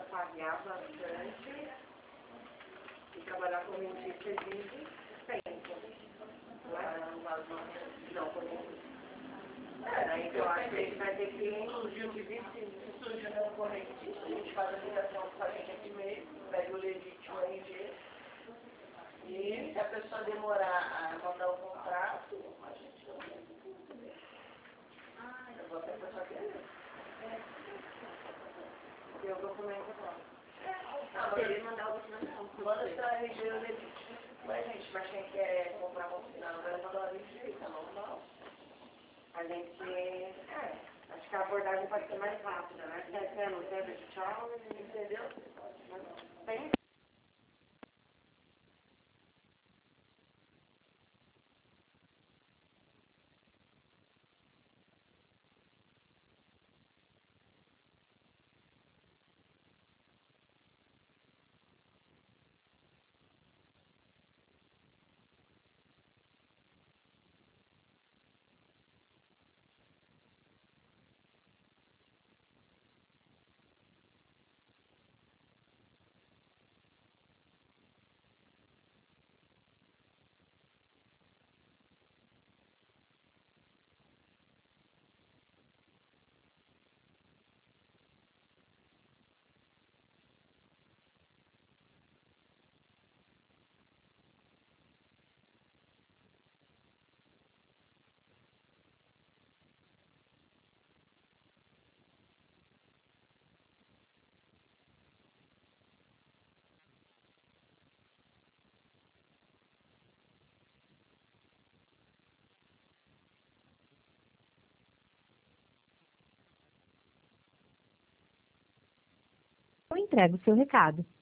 pagar bastante e trabalhar como dentista exige tempo. Não, como... Aí eu acho que a gente vai ter que surgir um se surge um concorrente, a gente faz a ligação com a gente aqui mesmo, pega o legítimo RG, e se a pessoa demorar a mandar o contrato, a gente não tem que eu vou até passar aqui. Tem o documento lá. Se ele mandar o documento, manda essa RG legítimo. Mas, gente, mas quem quer comprar vacina não vai mandar a RG, tá normal. A gente, acho que a abordagem pode ser mais rápida, né? Não deve tchau, entendeu? Tem. Eu entrego o seu recado.